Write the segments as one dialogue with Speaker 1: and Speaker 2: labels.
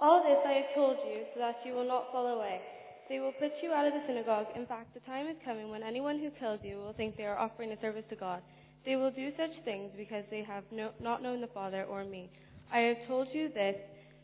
Speaker 1: All this I have told you so that you will not fall away. They will put you out of the synagogue. In fact, the time is coming when anyone who kills you will think they are offering a service to God. They will do such things because they have not known the Father or me. I have told you this.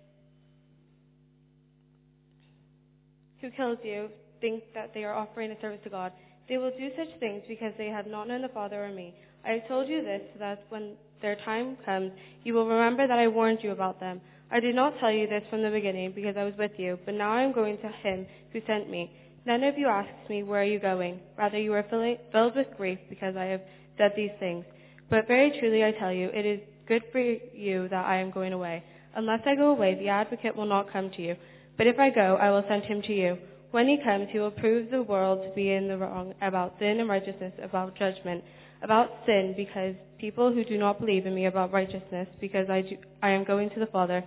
Speaker 1: Who kills you think that they are offering a service to God. They will do such things because they have not known the Father or me. I have told you this so that when their time comes, you will remember that I warned you about them. I did not tell you this from the beginning because I was with you, but now I am going to him who sent me. None of you asks me, where are you going? Rather, you are filled with grief because I have said these things. But very truly I tell you, it is good for you that I am going away. Unless I go away, the advocate will not come to you. But if I go, I will send him to you. When he comes, he will prove the world to be in the wrong about sin and righteousness, about judgment, about sin because people who do not believe in me, about righteousness because I am going to the Father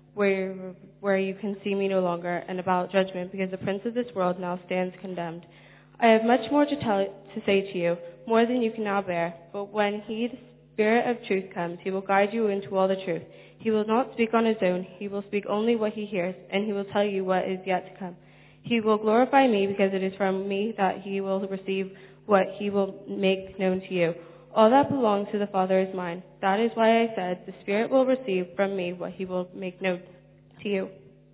Speaker 1: where you can see me no longer, and about judgment because the prince of this world now stands condemned. I have much more to say to you, more than you can now bear. But when he, the Spirit of truth, comes, he will guide you into all the truth. He will not speak on his own. He will speak only what he hears, and he will tell you what is yet to come. He will glorify me because it is from me that he will receive what he will make known to you. All that belongs to the Father is mine. That is why I said the Spirit will receive from me what he will make known to you.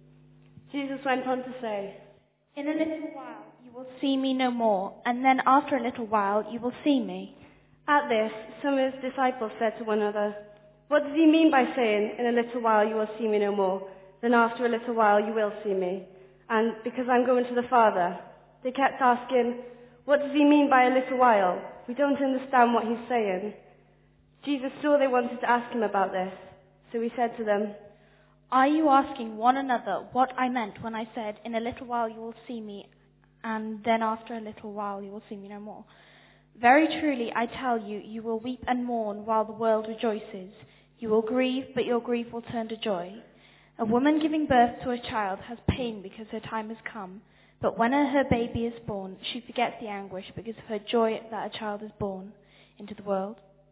Speaker 2: Jesus went on to say,
Speaker 3: In a little while you will see me no more, and then after a little while you will see me.
Speaker 2: At this, some of his disciples said to one another, What does he mean by saying, in a little while you will see me no more, then after a little while you will see me? And because I'm going to the Father. They kept asking, What does he mean by a little while? We don't understand what he's saying. Jesus saw they wanted to ask him about this, so he said to them,
Speaker 3: Are you asking one another what I meant when I said, in a little while you will see me, and then after a little while you will see me no more? Very truly, I tell you, you will weep and mourn while the world rejoices. You will grieve, but your grief will turn to joy. A woman giving birth to a child has pain because her time has come, but when her baby is born, she forgets the anguish because of her joy that a child is born into the world.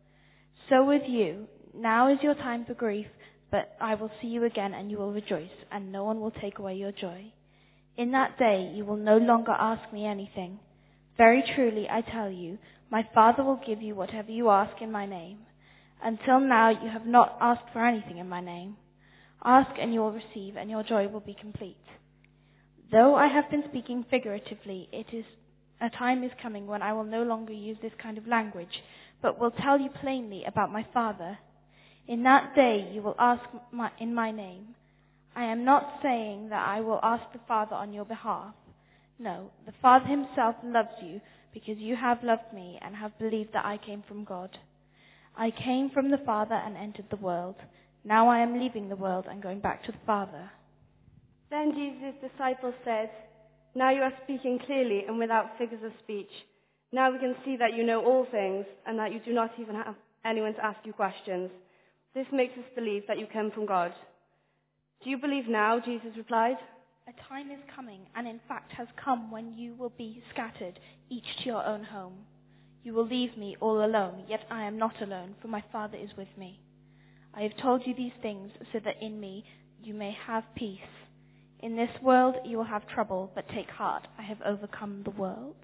Speaker 3: So with you, now is your time for grief, but I will see you again and you will rejoice, and no one will take away your joy. In that day you will no longer ask me anything. Very truly, I tell you, my Father will give you whatever you ask in my name. Until now you have not asked for anything in my name. Ask and you will receive, and your joy will be complete. Though I have been speaking figuratively, a time is coming when I will no longer use this kind of language, but will tell you plainly about my Father. In that day you will ask in my name. I am not saying that I will ask the Father on your behalf. No, the Father himself loves you because you have loved me and have believed that I came from God. I came from the Father and entered the world. Now I am leaving the world and going back to the Father.
Speaker 2: Then Jesus' disciples said, Now you are speaking clearly and without figures of speech. Now we can see that you know all things and that you do not even have anyone to ask you questions. This makes us believe that you come from God. Do you believe now? Jesus replied.
Speaker 3: A time is coming, and in fact has come, when you will be scattered, each to your own home. You will leave me all alone, yet I am not alone, for my Father is with me. I have told you these things so that in me you may have peace. In this world you will have trouble, but take heart, I have overcome the world.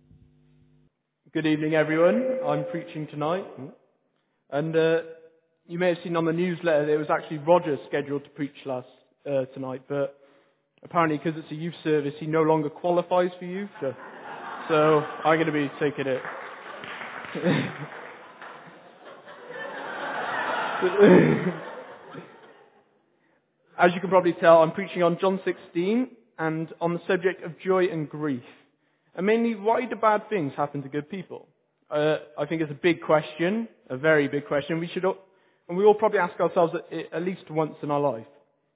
Speaker 4: Good evening, everyone. I'm preaching tonight. And you may have seen on the newsletter there was actually Roger scheduled to preach tonight, but apparently because it's a youth service, he no longer qualifies for youth. So I'm going to be taking it. As you can probably tell, I'm preaching on John 16 and on the subject of joy and grief. And mainly, why do bad things happen to good people? I think it's a big question, a very big question. We all probably ask ourselves at least once in our life.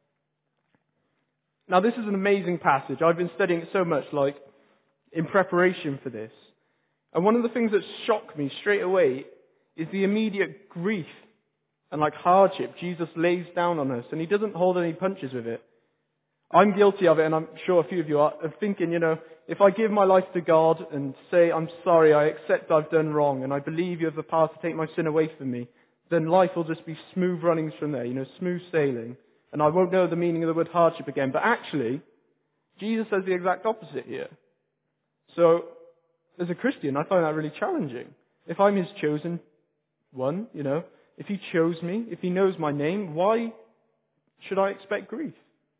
Speaker 4: Now, this is an amazing passage. I've been studying it so much, in preparation for this. And one of the things that shocked me straight away is the immediate grief and hardship Jesus lays down on us, and he doesn't hold any punches with it. I'm guilty of it, and I'm sure a few of you are, of thinking, if I give my life to God and say, I'm sorry, I accept I've done wrong, and I believe you have the power to take my sin away from me, then life will just be smooth runnings from there, smooth sailing. And I won't know the meaning of the word hardship again. But actually, Jesus says the exact opposite here. So, as a Christian, I find that really challenging. If I'm his chosen one, if he chose me, if he knows my name, why should I expect grief?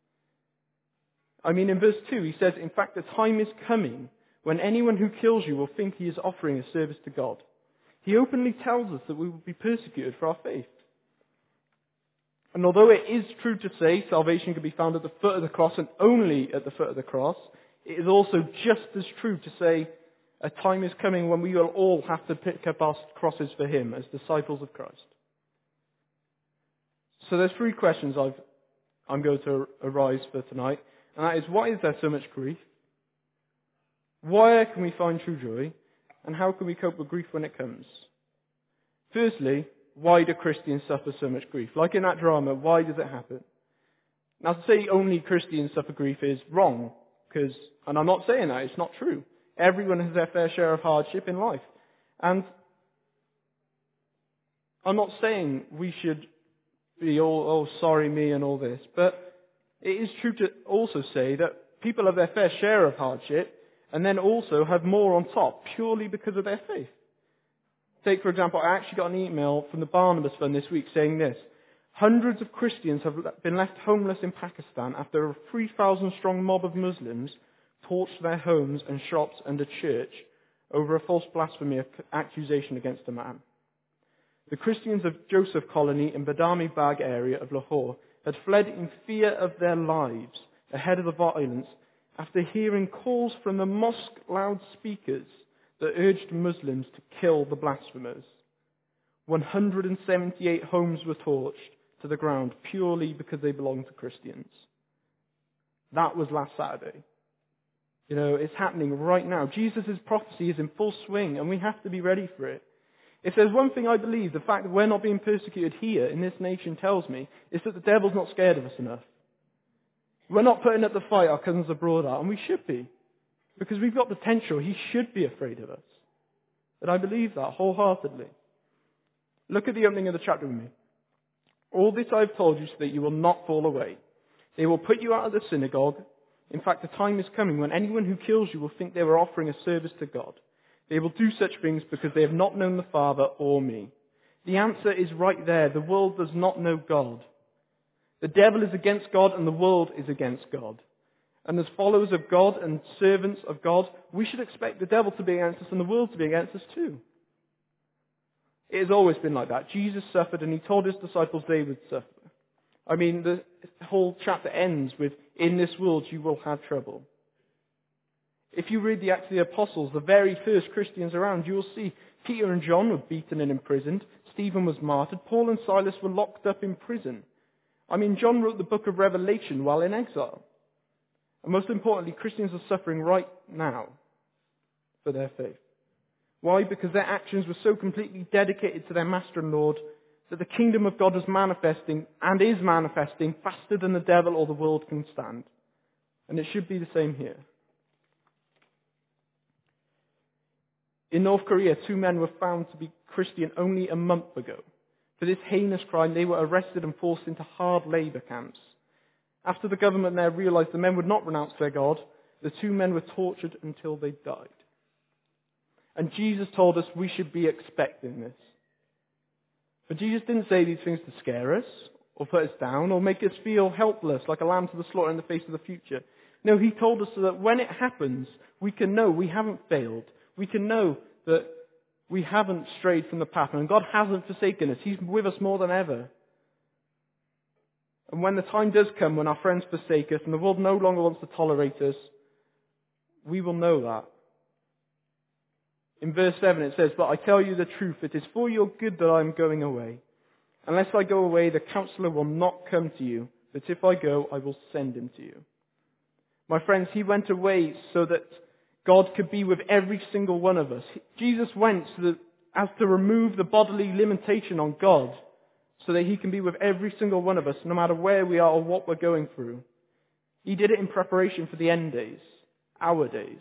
Speaker 4: I mean, in verse 2, he says, in fact, the time is coming when anyone who kills you will think he is offering a service to God. He openly tells us that we will be persecuted for our faith. And although it is true to say salvation can be found at the foot of the cross and only at the foot of the cross, it is also just as true to say a time is coming when we will all have to pick up our crosses for him as disciples of Christ. So there's 3 questions I'm going to arise for tonight. And that is, why is there so much grief? Where can we find true joy? And how can we cope with grief when it comes? Firstly, why do Christians suffer so much grief? Like in that drama, why does it happen? Now, to say only Christians suffer grief is wrong, and I'm not saying that, it's not true. Everyone has their fair share of hardship in life. And I'm not saying we should be all sorry me and all this, but it is true to also say that people have their fair share of hardship and then also have more on top purely because of their faith. Take, for example, I actually got an email from the Barnabas Fund this week saying this. Hundreds of Christians have been left homeless in Pakistan after a 3,000-strong mob of Muslims torched their homes and shops and a church over a false blasphemy accusation against a man. The Christians of Joseph Colony in Badami Bagh area of Lahore had fled in fear of their lives ahead of the violence after hearing calls from the mosque loudspeakers that urged Muslims to kill the blasphemers. 178 homes were torched to the ground purely because they belonged to Christians. That was last Saturday. It's happening right now. Jesus' prophecy is in full swing and we have to be ready for it. If there's one thing I believe, the fact that we're not being persecuted here in this nation tells me, is that the devil's not scared of us enough. We're not putting up the fight our cousins abroad are, and we should be. Because we've got potential, he should be afraid of us. And I believe that wholeheartedly. Look at the opening of the chapter with me. All this I have told you so that you will not fall away. They will put you out of the synagogue. In fact, the time is coming when anyone who kills you will think they were offering a service to God. They will do such things because they have not known the Father or me. The answer is right there. The world does not know God. The devil is against God and the world is against God. And as followers of God and servants of God, we should expect the devil to be against us and the world to be against us too. It has always been like that. Jesus suffered and he told his disciples they would suffer. I mean, the whole chapter ends with, in this world you will have trouble. If you read the Acts of the Apostles, the very first Christians around, you will see Peter and John were beaten and imprisoned. Stephen was martyred. Paul and Silas were locked up in prison. I mean, John wrote the book of Revelation while in exile. And most importantly, Christians are suffering right now for their faith. Why? Because their actions were so completely dedicated to their Master and Lord that the kingdom of God was manifesting and is manifesting faster than the devil or the world can stand. And it should be the same here. In North Korea, 2 men were found to be Christian only a month ago. For this heinous crime, they were arrested and forced into hard labor camps. After the government there realized the men would not renounce their God, the 2 men were tortured until they died. And Jesus told us we should be expecting this. But Jesus didn't say these things to scare us, or put us down, or make us feel helpless like a lamb to the slaughter in the face of the future. No, he told us so that when it happens, we can know we haven't failed. We can know that we haven't strayed from the path, and God hasn't forsaken us. He's with us more than ever. And when the time does come when our friends forsake us and the world no longer wants to tolerate us, we will know that. In verse 7 it says, "But I tell you the truth, it is for your good that I am going away. Unless I go away, the counselor will not come to you, but if I go, I will send him to you." My friends, he went away so that God could be with every single one of us. Jesus went as to remove the bodily limitation on God so that he can be with every single one of us, no matter where we are or what we're going through. He did it in preparation for the end days, our days.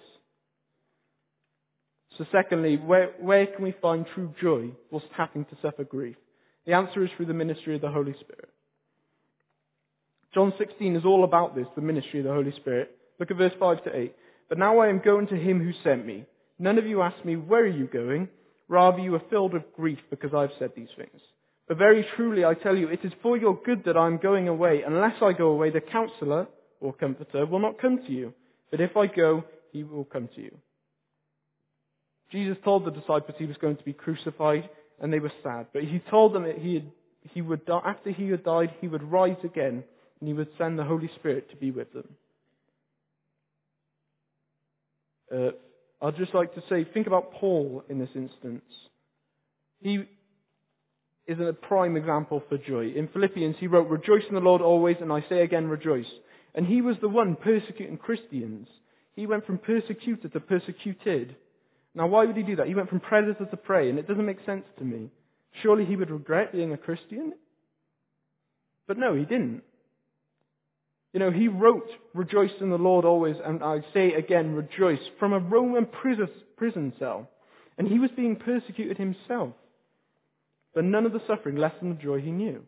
Speaker 4: So secondly, where can we find true joy whilst having to suffer grief? The answer is through the ministry of the Holy Spirit. John 16 is all about this, the ministry of the Holy Spirit. Look at verse 5 to 8. But now I am going to him who sent me. None of you ask me, where are you going? Rather, you are filled with grief because I have said these things. But very truly I tell you, it is for your good that I am going away. Unless I go away, the counselor or comforter will not come to you. But if I go, he will come to you. Jesus told the disciples he was going to be crucified, and they were sad. But he told them that he would die, after he had died, he would rise again, and he would send the Holy Spirit to be with them. I'd just like to say, think about Paul in this instance. He is a prime example for joy. In Philippians, he wrote, "Rejoice in the Lord always, and I say again, rejoice." And he was the one persecuting Christians. He went from persecutor to persecuted. Now, why would he do that? He went from predator to prey, and it doesn't make sense to me. Surely he would regret being a Christian? But no, he didn't. You know, he wrote, "Rejoice in the Lord always, and I say again, rejoice," from a Roman prison cell. And he was being persecuted himself. But none of the suffering lessened the joy he knew.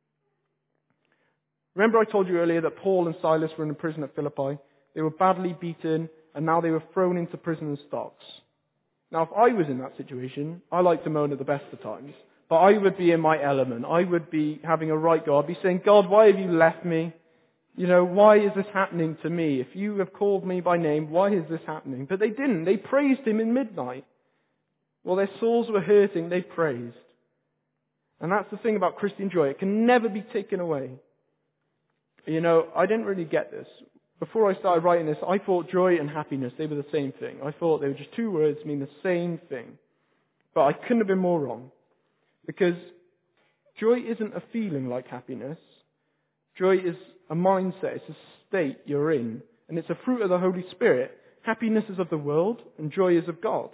Speaker 4: Remember I told you earlier that Paul and Silas were in a prison at Philippi? They were badly beaten, and now they were thrown into prison in stocks. Now, if I was in that situation, I like to moan at the best of times, but I would be in my element. I would be having a right go. I'd be saying, "God, why have you left me? You know, why is this happening to me? If you have called me by name, why is this happening?" But they didn't. They praised him in midnight. While their souls were hurting, they praised. And that's the thing about Christian joy. It can never be taken away. You know, I didn't really get this. Before I started writing this, I thought joy and happiness, they were the same thing. I thought they were just two words mean the same thing. But I couldn't have been more wrong. Because joy isn't a feeling like happiness. Joy is a mindset. It's a state you're in. And it's a fruit of the Holy Spirit. Happiness is of the world, and joy is of God.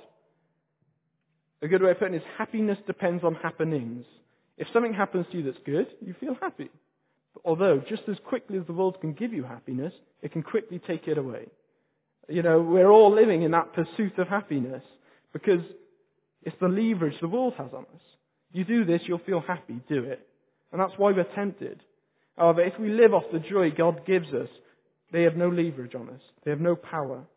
Speaker 4: A good way of putting it is happiness depends on happenings. If something happens to you that's good, you feel happy. Although, just as quickly as the world can give you happiness, it can quickly take it away. You know, we're all living in that pursuit of happiness because it's the leverage the world has on us. You do this, you'll feel happy, do it. And that's why we're tempted. However, if we live off the joy God gives us, they have no leverage on us. They have no power.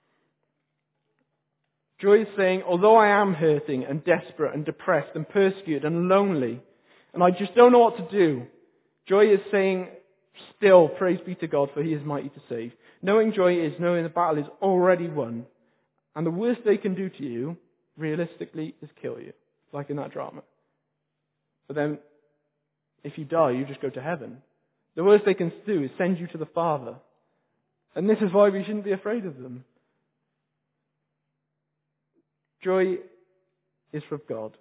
Speaker 4: Joy is saying, although I am hurting and desperate and depressed and persecuted and lonely, and I just don't know what to do, joy is saying, still, praise be to God, for he is mighty to save. Knowing joy is knowing the battle is already won. And the worst they can do to you, realistically, is kill you. Like in that drama. But then, if you die, you just go to heaven. The worst they can do is send you to the Father. And this is why we shouldn't be afraid of them. Joy is from God.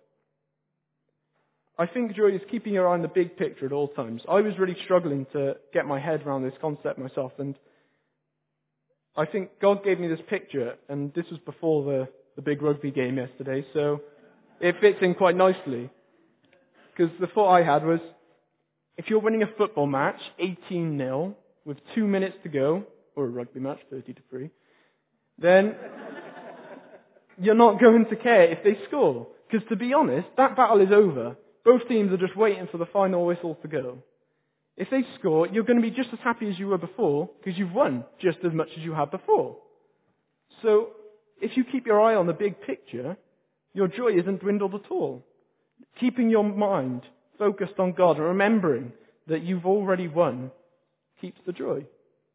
Speaker 4: I think joy is keeping your eye on the big picture at all times. I was really struggling to get my head around this concept myself, and I think God gave me this picture, and this was before the big rugby game yesterday, so it fits in quite nicely. Because the thought I had was, if you're winning a football match, 18-0, with 2 minutes to go, or a rugby match, 30-3, then you're not going to care if they score. Because to be honest, that battle is over. Both teams are just waiting for the final whistle to go. If they score, you're going to be just as happy as you were before, because you've won just as much as you had before. So, if you keep your eye on the big picture, your joy isn't dwindled at all. Keeping your mind focused on God and remembering that you've already won keeps the joy.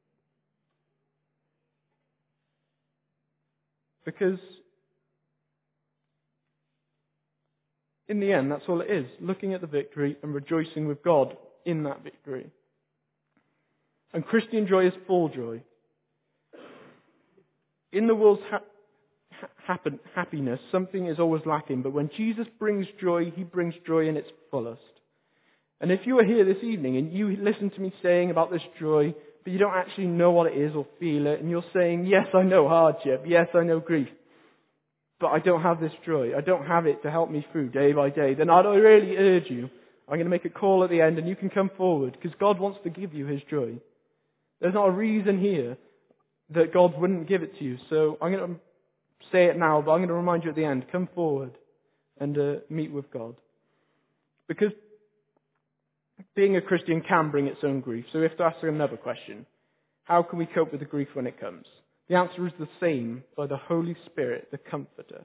Speaker 4: Because in the end, that's all it is. Looking at the victory and rejoicing with God in that victory. And Christian joy is full joy. In the world's happiness, something is always lacking. But when Jesus brings joy, he brings joy in its fullest. And if you are here this evening and you listen to me saying about this joy, but you don't actually know what it is or feel it, and you're saying, yes, I know hardship, yes, I know grief, but I don't have this joy, I don't have it to help me through day by day, then I'd really urge you, I'm going to make a call at the end and you can come forward, because God wants to give you his joy. There's not a reason here that God wouldn't give it to you. So I'm going to say it now, but I'm going to remind you at the end, come forward and meet with God. Because being a Christian can bring its own grief. So we have to ask another question. How can we cope with the grief when it comes? The answer is the same, by the Holy Spirit, the Comforter.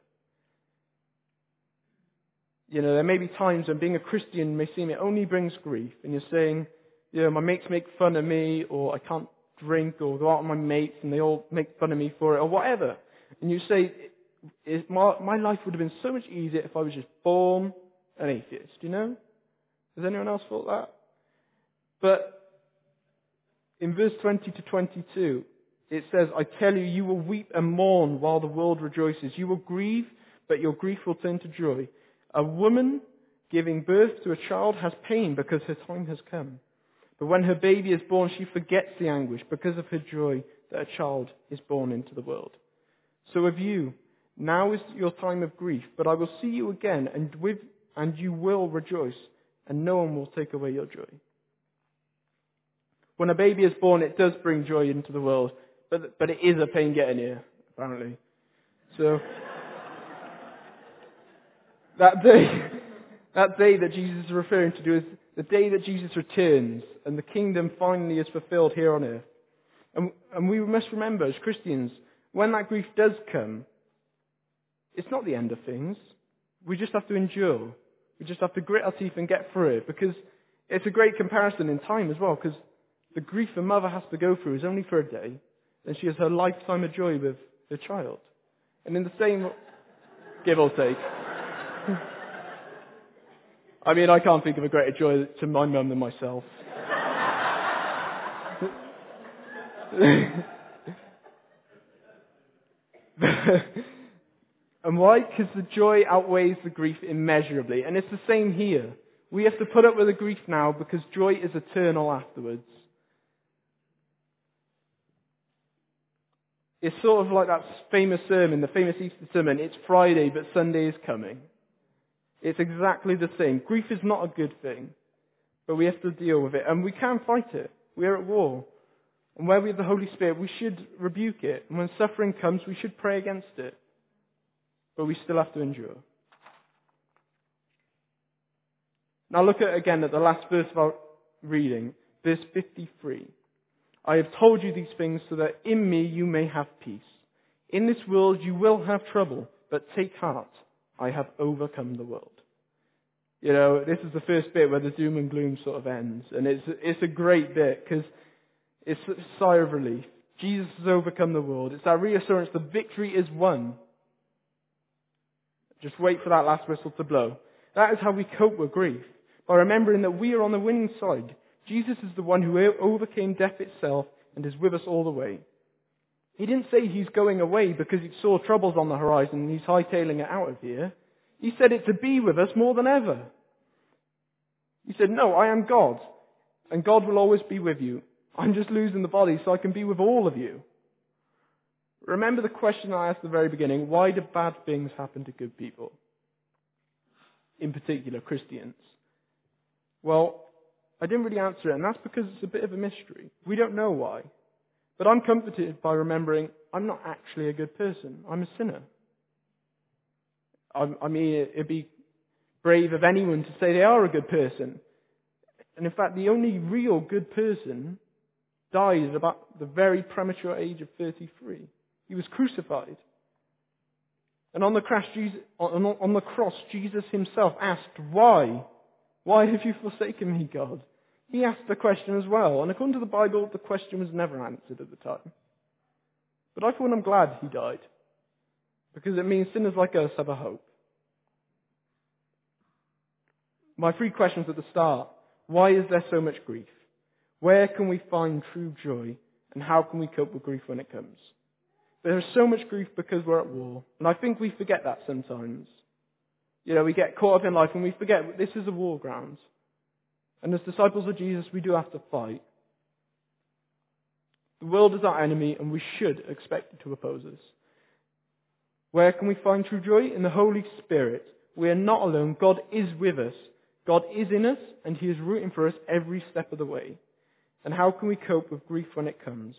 Speaker 4: You know, there may be times when being a Christian may seem it only brings grief, and you're saying, you know, my mates make fun of me, or I can't drink, or go out with my mates and they all make fun of me for it, or whatever. And you say, my life would have been so much easier if I was just born an atheist, you know? Has anyone else thought that? But in verse 20 to 22, it says, I tell you, you will weep and mourn while the world rejoices. You will grieve, but your grief will turn to joy. A woman giving birth to a child has pain because her time has come. But when her baby is born, she forgets the anguish because of her joy that a child is born into the world. So of you, now is your time of grief, but I will see you again, and you will rejoice, and no one will take away your joy. When a baby is born, it does bring joy into the world, but it is a pain getting here, apparently. So that day that Jesus is referring to is the day that Jesus returns and the kingdom finally is fulfilled here on earth. And we must remember as Christians, when that grief does come, it's not the end of things. We just have to endure. We just have to grit our teeth and get through it, because it's a great comparison in time as well, because the grief a mother has to go through is only for a day, and she has her lifetime of joy with her child. And in the same, give or take. I mean, I can't think of a greater joy to my mum than myself. And why? Because the joy outweighs the grief immeasurably. And it's the same here. We have to put up with the grief now because joy is eternal afterwards. It's sort of like that famous sermon, the famous Easter sermon, it's Friday but Sunday is coming. It's exactly the same. Grief is not a good thing, but we have to deal with it. And we can fight it. We are at war. And where we have the Holy Spirit, we should rebuke it. And when suffering comes, we should pray against it. But we still have to endure. Now look again at the last verse of our reading, verse 53. I have told you these things so that in me you may have peace. In this world you will have trouble, but take heart. I have overcome the world. You know, this is the first bit where the doom and gloom sort of ends. And it's a great bit because it's a sigh of relief. Jesus has overcome the world. It's that reassurance the victory is won. Just wait for that last whistle to blow. That is how we cope with grief. By remembering that we are on the winning side. Jesus is the one who overcame death itself and is with us all the way. He didn't say he's going away because he saw troubles on the horizon and he's hightailing it out of here. He said it to be with us more than ever. He said, no, I am God, and God will always be with you. I'm just losing the body so I can be with all of you. Remember the question I asked at the very beginning, why do bad things happen to good people? In particular, Christians. Well, I didn't really answer it, and that's because it's a bit of a mystery. We don't know why. But I'm comforted by remembering I'm not actually a good person. I'm a sinner. I mean, it'd be brave of anyone to say they are a good person. And in fact, the only real good person died at about the very premature age of 33. He was crucified. And on the cross, Jesus himself asked, why? Why have you forsaken me, God? He asked the question as well. And according to the Bible, the question was never answered at the time. But I for one am glad he died. Because it means sinners like us have a hope. My three questions at the start. Why is there so much grief? Where can we find true joy? And how can we cope with grief when it comes? There is so much grief because we're at war. And I think we forget that sometimes. You know, we get caught up in life and we forget this is a war ground. And as disciples of Jesus, we do have to fight. The world is our enemy and we should expect it to oppose us. Where can we find true joy? In the Holy Spirit. We are not alone. God is with us. God is in us and he is rooting for us every step of the way. And how can we cope with grief when it comes?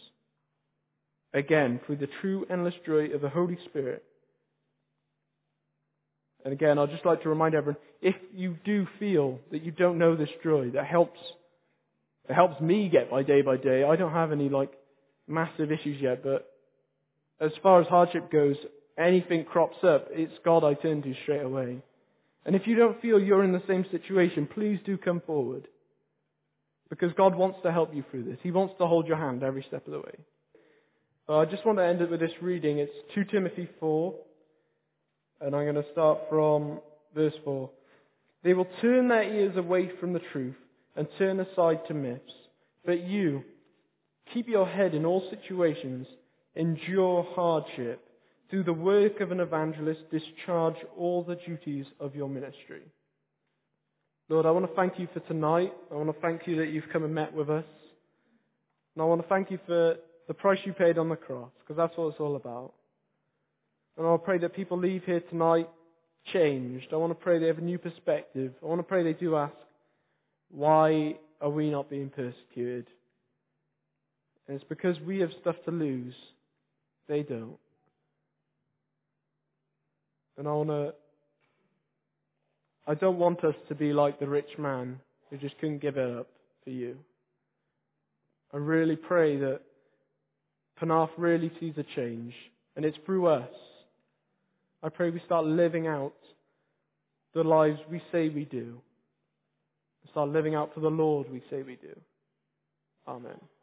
Speaker 4: Again, through the true endless joy of the Holy Spirit. And again, I'd just like to remind everyone, if you do feel that you don't know this joy, it helps me get by day. I don't have any massive issues yet, but as far as hardship goes, anything crops up, it's God I turn to straight away. And if you don't feel you're in the same situation, please do come forward. Because God wants to help you through this. He wants to hold your hand every step of the way. I just want to end it with this reading. It's 2 Timothy 4. And I'm going to start from verse 4. They will turn their ears away from the truth and turn aside to myths. But you, keep your head in all situations, endure hardship. Through the work of an evangelist, discharge all the duties of your ministry. Lord, I want to thank you for tonight. I want to thank you that you've come and met with us. And I want to thank you for the price you paid on the cross, because that's what it's all about. And I pray that people leave here tonight changed. I want to pray they have a new perspective. I want to pray they do ask, why are we not being persecuted? And it's because we have stuff to lose. They don't. And I don't want us to be like the rich man who just couldn't give it up for you. I really pray that Penarth really sees a change, and it's through us. I pray we start living out the lives we say we do. Start living out for the Lord we say we do. Amen.